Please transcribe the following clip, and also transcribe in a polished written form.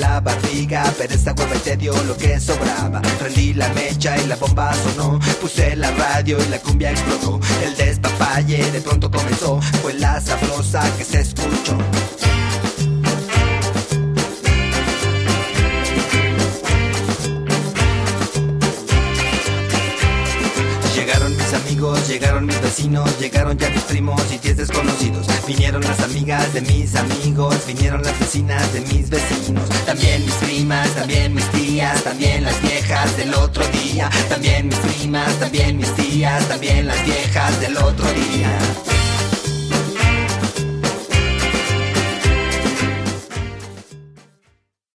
la barriga, pero esa hueva te dio lo que sobraba. Prendí la mecha y la bomba sonó, puse la radio y la cumbia explotó. El despapalle de pronto comenzó, fue la sabrosa que se escuchó. Llegaron mis amigos, llegaron mis vecinos, llegaron ya mis primos y 10 desconocidos. Vinieron las amigas de mis amigos, vinieron las vecinas de mis vecinos. También mis primas, también mis tías, también las viejas del otro día. También mis primas, también mis tías, también las viejas del otro día.